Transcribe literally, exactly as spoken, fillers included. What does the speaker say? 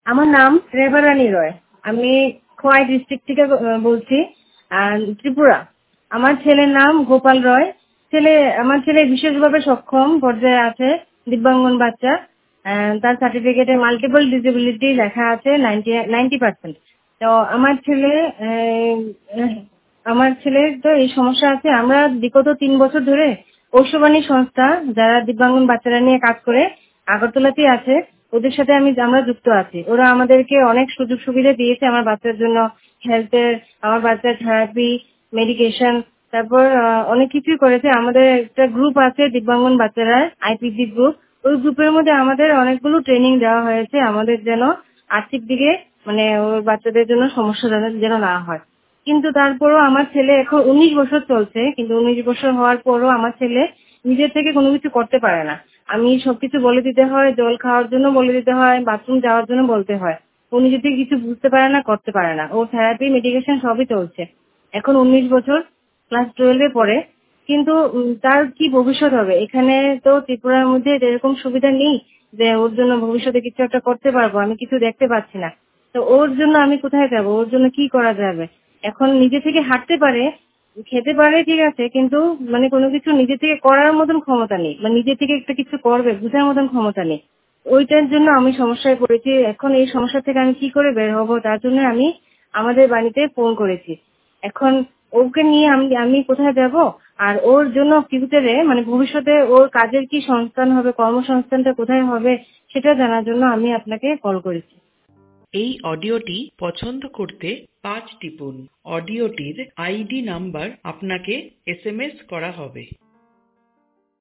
আমার নাম রেবা রানী রয়। আমি খোয়াই ডিস্ট্রিক্ট থেকে আহ, বলছি, আর ত্রিপুরা। আমার ছেলের নাম গোপাল রয়। ছেলে আমার ছেলে বিশেষভাবে সক্ষম পর্যায়ে আছে, দিব্যাঙ্গন বাচ্চা। আহ, তার সার্টিফিকেটে মাল্টিপল ডিসেবিলিটি লেখা আছে নাইনটি নাইনটি পার্সেন্ট। তো আমার ছেলে আহ, আমার ছেলের তো এই সমস্যা আছে। আমরা বিগত তিন বছর ধরে ঐশবাণী সংস্থা, যারা দিব্যাঙ্গন বাচ্চারা নিয়ে কাজ করে, আগরতলাতেই আছে, ওদের সাথে আমি আমরা যুক্ত আছি। ওরা আমাদেরকে অনেক সুযোগ সুবিধা দিয়েছে আমার বাচ্চার জন্য, হেলথের, আমার বাচ্চার থেরাপি, মেডিকেশন, তারপর আহ, অনেক কিছুই করেছে। আমাদের একটা গ্রুপ আছে দিব্যাঙ্গন বাচ্চারা, আইপিজি গ্রুপ। ওই গ্রুপের মধ্যে আমাদের অনেকগুলো ট্রেনিং দেওয়া হয়েছে, আমাদের যেন আর্থিক দিকে মানে ওর বাচ্চাদের জন্য সমস্যা যেন যেন না হয়। কিন্তু তারপরও আমার ছেলে এখন উনিশ বছর চলছে, কিন্তু উনিশ বছর হওয়ার পরও আমার ছেলে নিজের থেকে কোনো কিছু করতে পারে না। আমি সবকিছু বলে দিতে হয়, জল খাওয়ার জন্য বলে দিতে হয়, বাথরুম যাওয়ার জন্য বলতে হয়। ও নিজে থেকে কিছু বুঝতে পারে না, করতে পারে না। ওর থেরাপি, মেডিকেশন সবই চলছে। এখন উনিশ বছর, ক্লাস টুয়েলভে পড়ে। কিন্তু উম, তার কি ভবিষ্যৎ হবে? এখানে তো ত্রিপুরার মধ্যে এরকম সুবিধা নেই যে ওর জন্য ভবিষ্যতে কিছু একটা করতে পারবো। আমি কিছু দেখতে পাচ্ছি না। তো ওর জন্য আমি কোথায় যাব? ওর জন্য কি করা যাবে? এখন নিজে থেকে হাঁটতে পারে, খেতে পারে, ঠিক আছে, কিন্তু মানে কোনো কিছু নিজে থেকে করার মতন ক্ষমতা নেই, মানে নিজে থেকে একটা কিছু করবে বোঝার মতন ক্ষমতা নেই। ওইটার জন্য আমি সমস্যায় পড়েছি। এখন এই সমস্যা থেকে আমি কি করে বের হবো, তার জন্য আমি আমাদের বাড়িতে ফোন করেছি। এখন ওকে নিয়ে আমি আমি কোথায় যাব? আর ওর জন্য ফিউচারে মানে ভবিষ্যতে ওর কাজের কি সংস্থান হবে, কর্মসংস্থানটা কোথায় হবে, সেটা জানার জন্য আমি আপনাকে কল করেছি। এই অডিওটি পছন্দ করতে পাঁচ টিপুন। অডিওটির আইডি নাম্বার আপনাকে এসএমএস করা হবে।